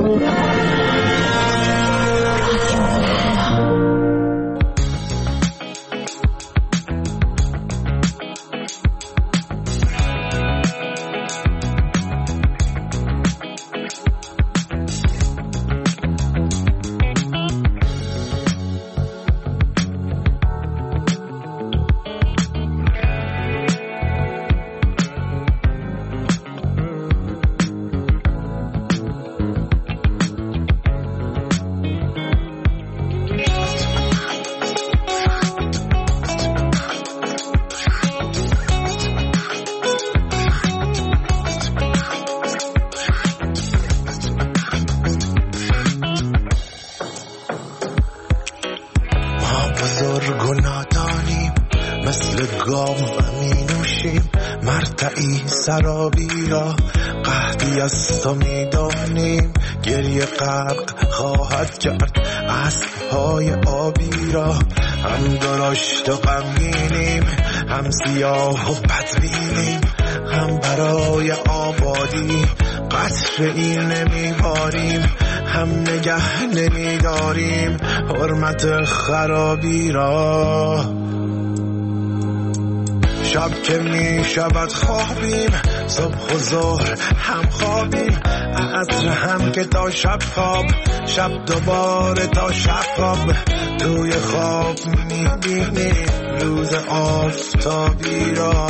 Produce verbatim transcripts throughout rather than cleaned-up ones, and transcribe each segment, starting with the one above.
بزرگ و نادانیم، مثل گاو می نوشیم مرتعی سرابی را، قحطی از تو می دانیم گریه غرق خواهد کرد اسب‌های آبی را. هم درشت و غمگینیم، هم سیاه و بدبینیم، هم برای آبادی قطره‌ای نمیباریم، هم نگه نمیداریم حرمت خرابی را. شب که می شود خوابیم، صبح و ظهر هم خوابیم، عصر هم که تا شب خواب، شب دوباره تا شب خواب. توی خواب می بینیم روز آفتابی را.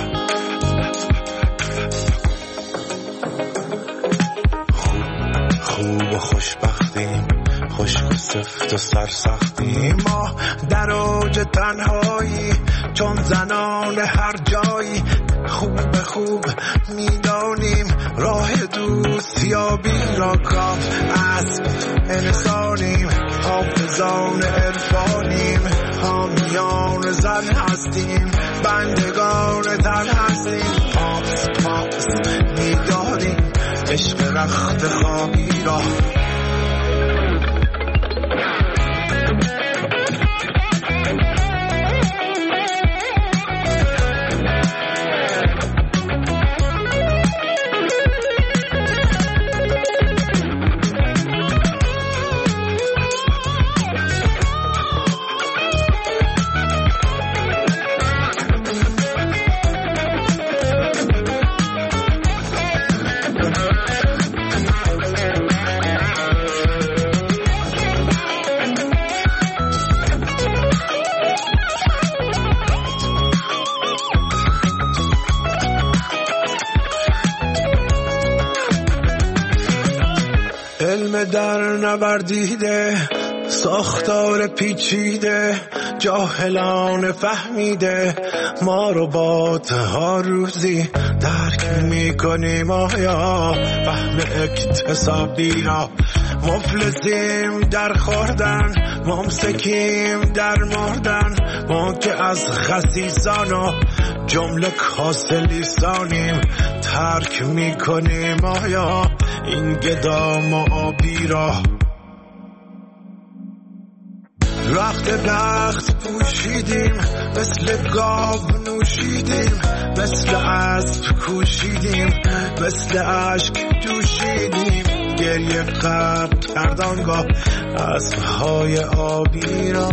خوب و خوشبختیم، خشک و سفت و سرسختیم، ما در اوج تنهایی چون زنان هر جایی. خوب خوب میدانیم راه دوستیابی را، کاف اسب انسانیم، حافظان عرفانیم، حامیان زن هستیم، بندگان تن هستیم. پاس پاس میداریم عشق رخت خوابی را. علم در نوردیده، ساختار پیچیده، جاهلان فهمیده، ما رو با ها روزی درک میکنیم آیا فهم اکتسابی را. مفلسیم در خوردن، ممسکیم در مردن، ما که از خسیسان و جمله کاسه لیسانیم ترک میکنیم آیا این گدام و آبی را. رخت بخت پوشیدیم، مثل گاو نوشیدیم، مثل اسب کوشیدیم، مثل اشک جوشیدیم، گریه غرق کردانگاه اسب‌های آبی را.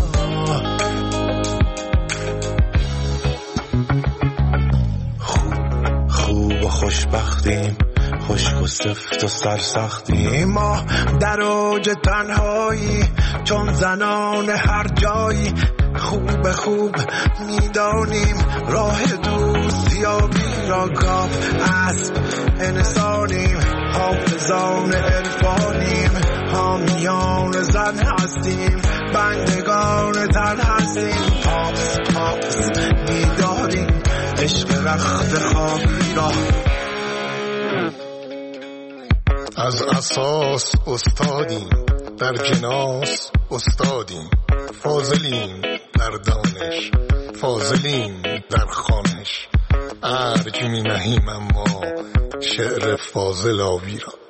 خوب خوب و خوشبختیم، خشک و سفت و سرسختیم، ما در اوج تنهایی چون زنان هر جایی. خوب خوب میدانیم راه دوستیابی را، کاف اسب انسانیم، حافظان عرفانیم، حامیان زن هستیم، بندگان تن هستیم. پاس پاس میداریم عشق رخت خوابی را. از اساس استادیم، در جناس استادیم، فاضلیم در دانش، فاضلیم در خوانش، ارج می نهیم اما شعر فاضل آبی را.